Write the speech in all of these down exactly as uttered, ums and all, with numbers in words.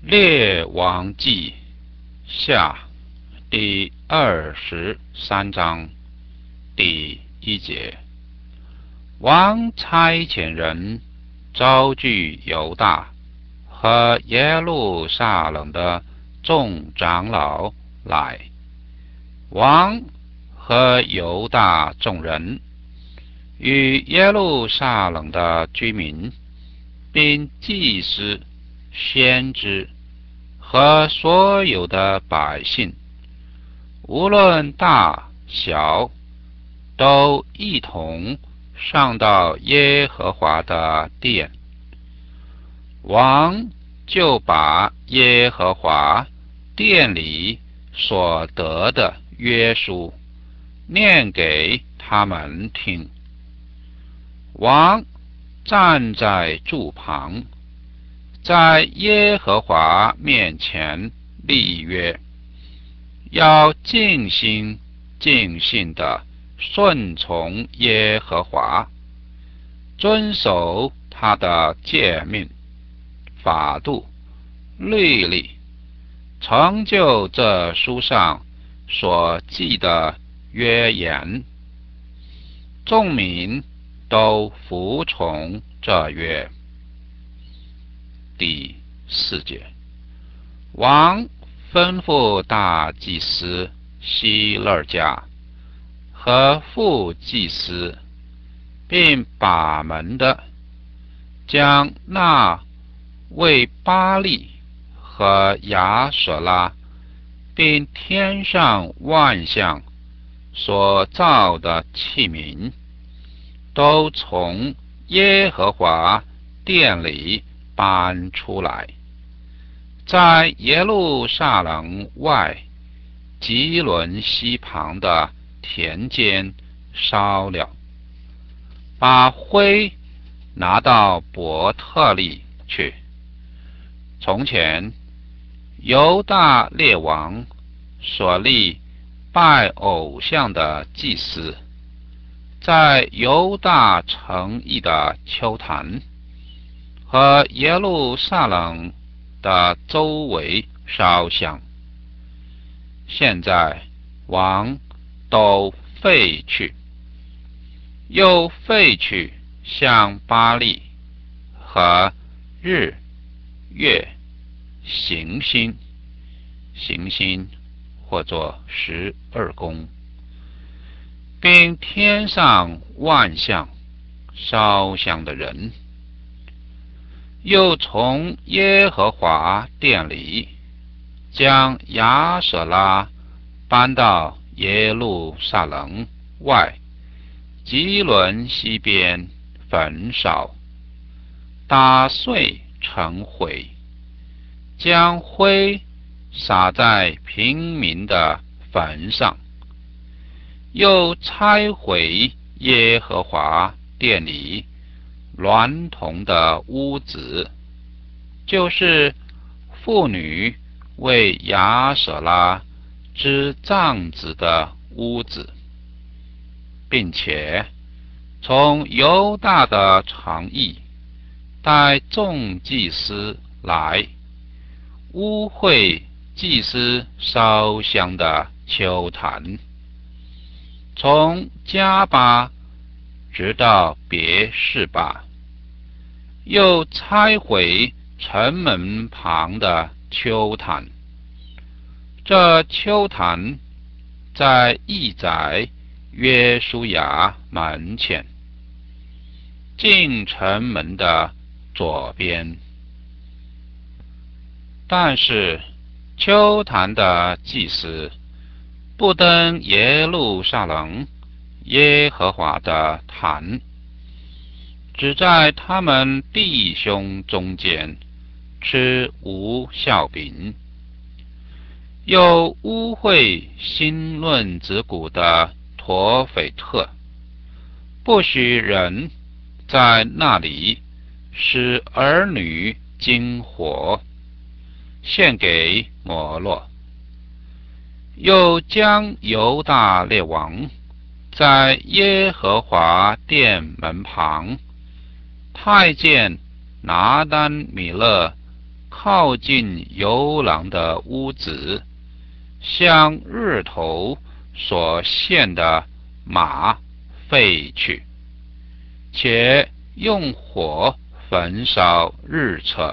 列王记下第二十三章第一节，王差遣人招聚犹大和耶路撒冷的众长老来，王和犹大众人与耶路撒冷的居民，并祭司、先知和所有的百姓，无论大小，都一同上到耶和华的殿。王就把耶和华殿里所得的约书念给他们听。王站在柱旁，在耶和华面前立约，要尽心尽性地顺从耶和华，遵守他的诫命、法度、律例，成就这书上所记的约言。众民都服从这约。第四节，王吩咐大祭司希勒家和副祭司，并把门的，将那为巴力和亚舍拉，并天上万象所造的器皿，都从耶和华殿里搬出来，在耶路撒冷外基伦西旁的田间烧了，把灰拿到伯特利去。从前犹大列王所立拜偶像的祭司，在犹大城邑的丘坛和耶路撒冷的周围烧香，现在王都废去，又废去向巴力和日、月、行星、行星或作十二宫，并天上万象烧香的人，又从耶和华殿里将亚舍拉搬到耶路撒冷外基伦西边焚烧，打碎成灰，将灰撒在平民的坟上，又拆毁耶和华殿里娈童的屋子，就是妇女为亚舍拉织帐子的屋子，并且从犹大的城邑带众祭司来污秽祭司烧香的丘坛，从加巴直到别是巴，又拆毁城门旁的丘坛。这丘坛在义宰约书亚门前，进城门的左边。但是丘坛的祭司不登耶路撒冷耶和华的坛，只在他们弟兄中间吃无酵饼，又污秽新论子谷的陀斐特，不许人在那里使儿女经火献给摩洛，又将犹大列王在耶和华殿门旁太监拿单米勒靠近游廊的屋子，向日头所献的马废去，且用火焚烧日车。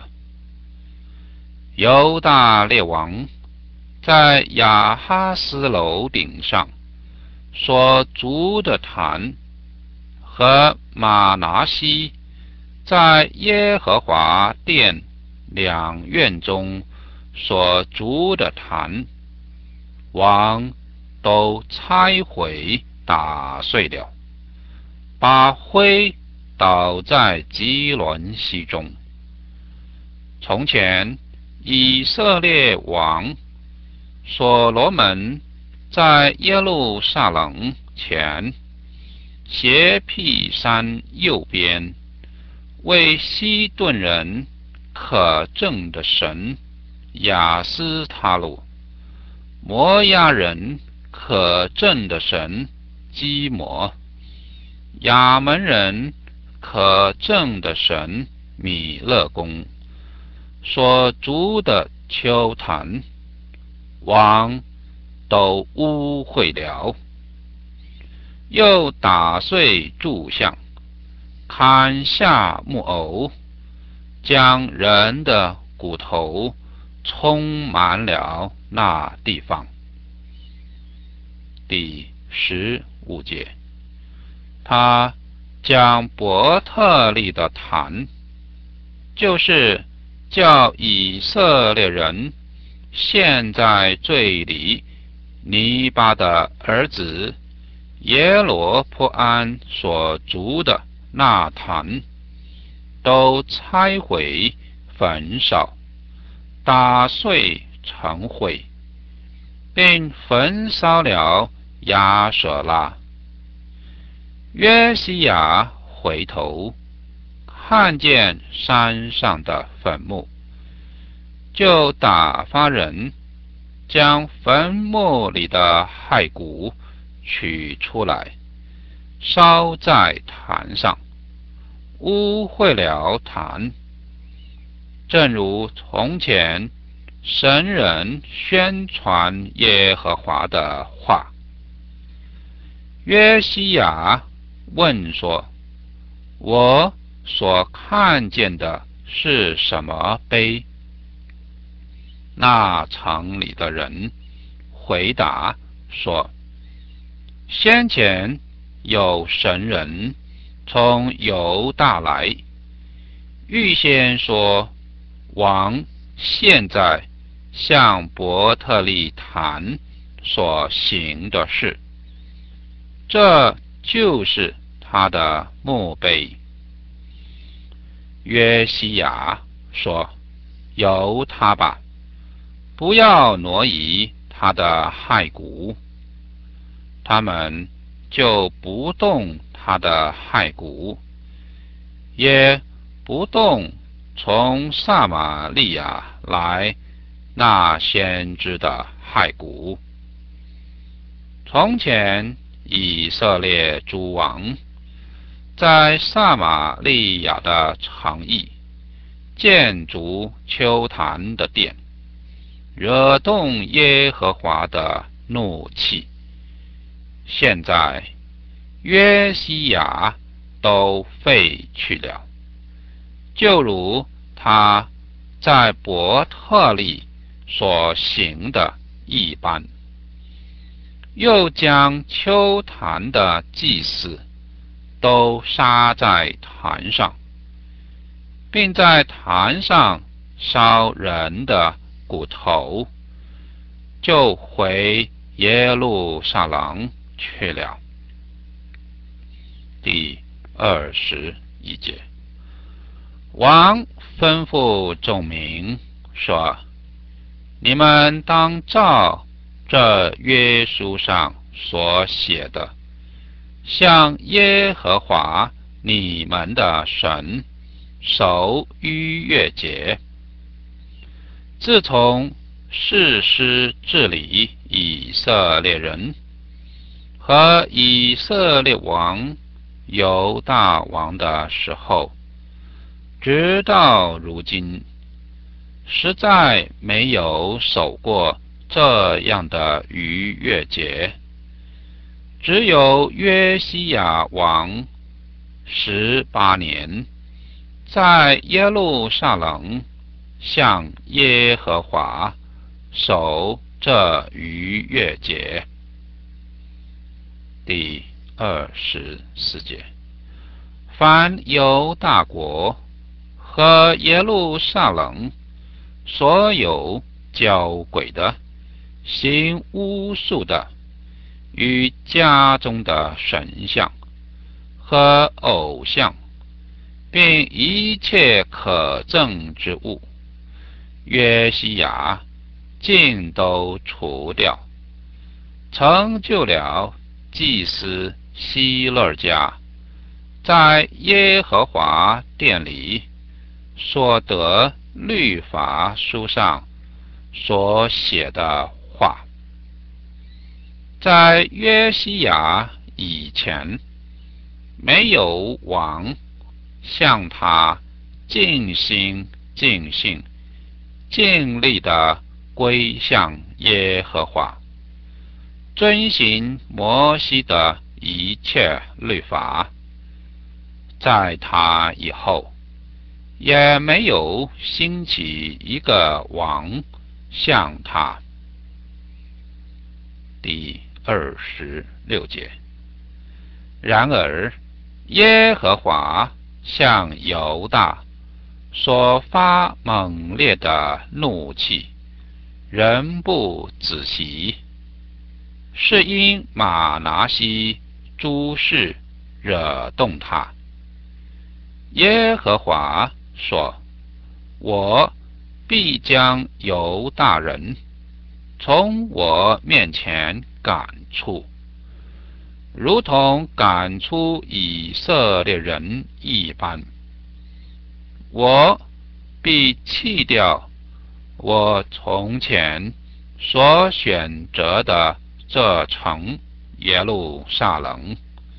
犹大列王在亚哈斯楼顶上所筑的坛，和马拿西在耶和华殿两院中所筑的坛，王都拆毁打碎了，把灰倒在基伦溪中。从前以色列王所罗门在耶路撒冷前斜僻山右边，为西顿人可憎的神亚斯他路，摩押人可憎的神基摩，亚门人可憎的神米勒公所筑的丘坛，王都污秽了。又打碎柱像，砍下木偶，将人的骨头充满了那地方。第十五节，他将伯特利的坛，就是叫以色列人陷在罪里尼巴的儿子耶罗波安所筑的那坛，都拆毁焚烧，打碎成灰，并焚烧了亚舍拉。约西亚回头看见山上的坟墓，就打发人将坟墓里的骸骨取出来，烧在坛上，污秽了坛，正如从前神人宣传耶和华的话。约西亚问说：我所看见的是什么碑？那城里的人回答说：先前有神人从犹大来，预先说王现在向伯特利坛所行的事，这就是他的墓碑。约西亚说：由他吧，不要挪移他的骸骨。他们就不动他的骸骨，也不动从撒玛利亚来那先知的骸骨。从前以色列诸王在撒玛利亚的城邑建筑丘坛的殿，惹动耶和华的怒气。现在约西亚都废去了，就如他在伯特利所行的一般。又将丘坛的祭司都杀在坛上，并在坛上烧人的骨头，就回耶路撒冷去了。第二十一节，王吩咐众民说：你们当照这约书上所写的，向耶和华你们的神守逾越节。自从士师治理以色列人和以色列王犹大王的时候，直到如今， 实在没有守过这样的逾越节，只有约西亚王十八年，在耶路撒冷向耶和华守这逾越节。第二十四节，凡犹大国和耶路撒冷所有交鬼的、行巫术的，与家中的神像和偶像，并一切可憎之物，约西亚尽都除掉，成就了祭司希勒家在耶和华殿里所得律法书上所写的话。在约西亚以前，没有王向他尽心尽性尽力地归向耶和华，遵行摩西的一切律法。在他以后，也没有兴起一个王向他。第二十六节，然而耶和华向犹大所发猛烈的怒气仍不止息，是因玛拿西诸事惹动他。耶和华说：我必将犹大人从我面前赶出，如同赶出以色列人一般。我必弃掉我从前所选择的这城耶路撒冷，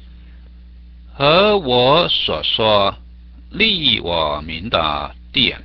和我所说立我名的殿。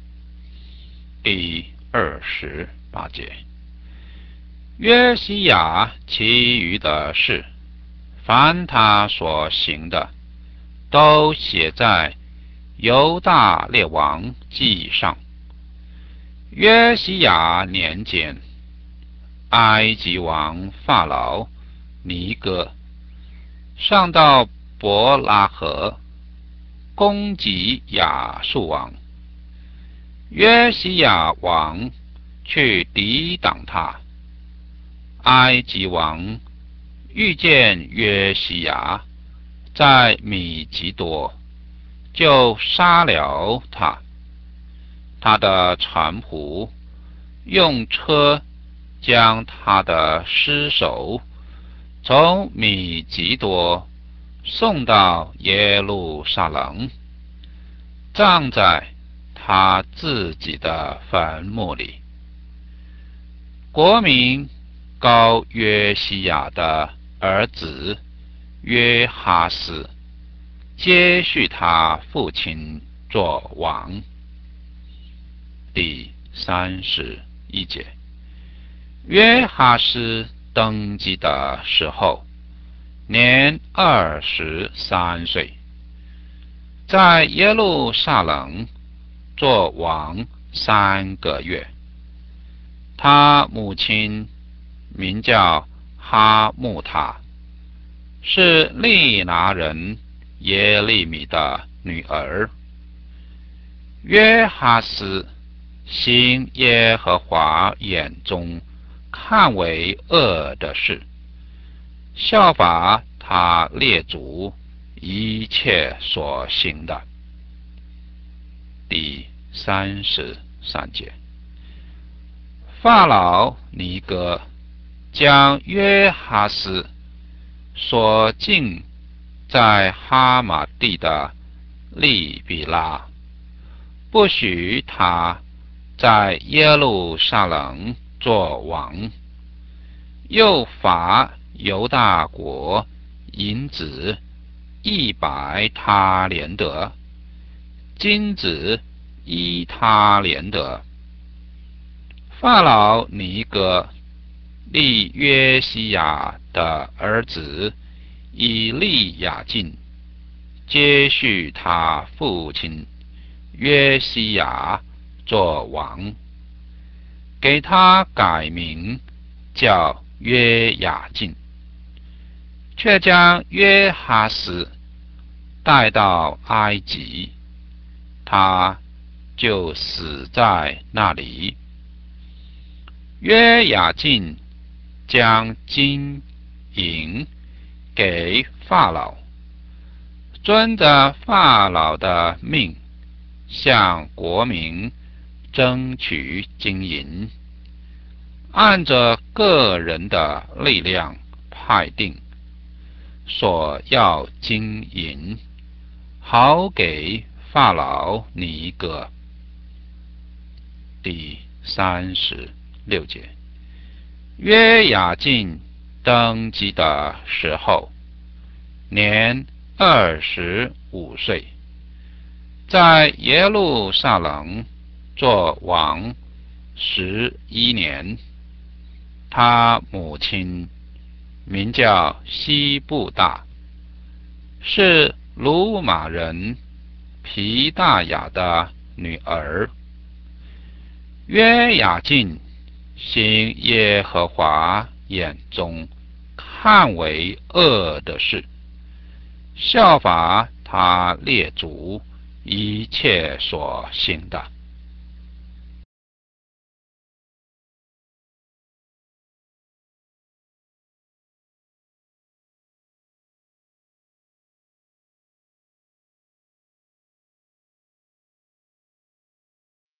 第二十八节，约西亚其余的事，凡他所行的，都写在犹大列王记上。约西亚年间，埃及王法老尼哥上到伯拉河，攻击亚述王。约西亚王去抵挡他，埃及王遇见约西亚在米吉多，就杀了他。他的臣仆用车将他的尸首从米吉多送到耶路撒冷，葬在他自己的坟墓里。国民膏约西亚的儿子约哈斯接续他父亲做王。第三十一节，约哈斯登基的时候，年二十三岁，在耶路撒冷做王三个月。他母亲名叫哈木塔，是利拿人耶利米的女儿。约哈斯行耶和华眼中看为恶的事，效法他列祖一切所行的。第三十三节，法老尼哥将约哈斯所禁在哈马地的利比拉，不许他在耶路撒冷作王，又罚犹大国银子一百他连得，金子一他连得， 法老尼哥立约西亚的儿子以利亚敬接续他父亲约西亚做王，给他改名叫约雅敬，却将约哈斯带到埃及，他就死在那里。约雅敬将金银给法老，遵着法老的命，向国民争取金银，按着个人的力量派定所要金银，好给法老尼哥。第三十六节，约雅敬登基的时候，年二十五岁，在耶路撒冷做王十一年。他母亲名叫西布大，是鲁马人皮大雅的女儿。约雅敬行耶和华眼中看为恶的事，效法他列祖一切所行的。